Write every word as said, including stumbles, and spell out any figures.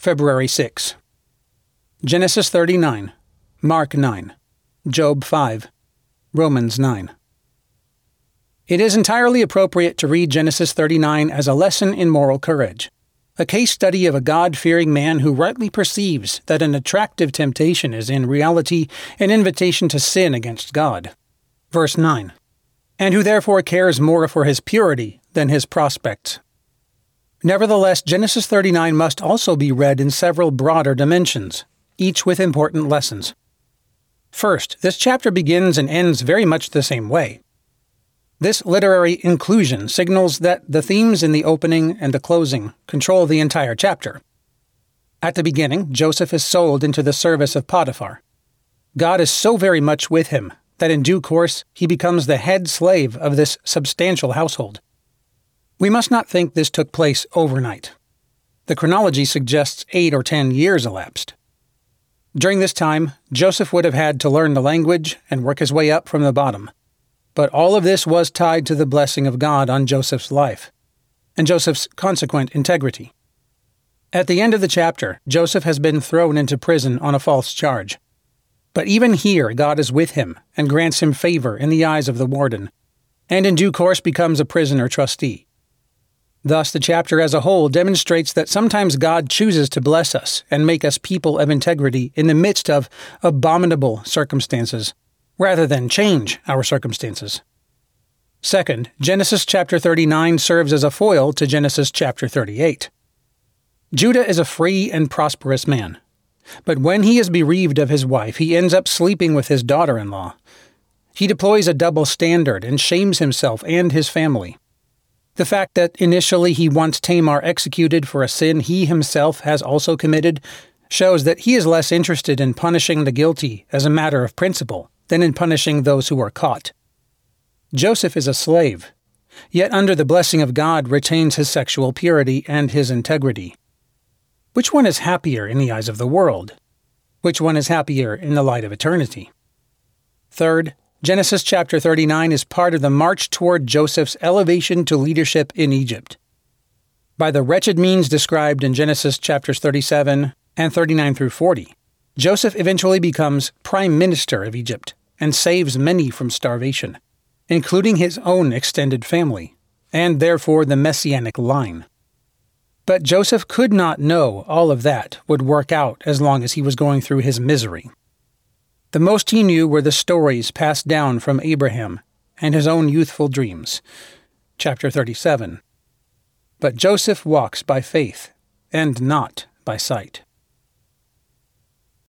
February sixth. Genesis thirty-nine, Mark nine, Job five, Romans nine. It is entirely appropriate to read Genesis thirty-nine as a lesson in moral courage, a case study of a God-fearing man who rightly perceives that an attractive temptation is in reality an invitation to sin against God. Verse nine. And who therefore cares more for his purity than his prospects. Nevertheless, Genesis thirty-nine must also be read in several broader dimensions, each with important lessons. First, this chapter begins and ends very much the same way. This literary inclusion signals that the themes in the opening and the closing control the entire chapter. At the beginning, Joseph is sold into the service of Potiphar. God is so very much with him that in due course he becomes the head slave of this substantial household. We must not think this took place overnight. The chronology suggests eight or ten years elapsed. During this time, Joseph would have had to learn the language and work his way up from the bottom. But all of this was tied to the blessing of God on Joseph's life, and Joseph's consequent integrity. At the end of the chapter, Joseph has been thrown into prison on a false charge. But even here, God is with him and grants him favor in the eyes of the warden, and in due course becomes a prisoner trustee. Thus, the chapter as a whole demonstrates that sometimes God chooses to bless us and make us people of integrity in the midst of abominable circumstances, rather than change our circumstances. Second, Genesis chapter thirty-nine serves as a foil to Genesis chapter thirty-eight. Judah is a free and prosperous man, but when he is bereaved of his wife, he ends up sleeping with his daughter-in-law. He deploys a double standard and shames himself and his family. The fact that initially he wants Tamar executed for a sin he himself has also committed shows that he is less interested in punishing the guilty as a matter of principle than in punishing those who are caught. Joseph is a slave, yet under the blessing of God retains his sexual purity and his integrity. Which one is happier in the eyes of the world? Which one is happier in the light of eternity? Third, Genesis chapter thirty-nine is part of the march toward Joseph's elevation to leadership in Egypt. By the wretched means described in Genesis chapters thirty-seven and thirty-nine through forty, Joseph eventually becomes prime minister of Egypt and saves many from starvation, including his own extended family, and therefore the messianic line. But Joseph could not know all of that would work out as long as he was going through his misery. The most he knew were the stories passed down from Abraham and his own youthful dreams. Chapter thirty-seven. But Joseph walks by faith and not by sight.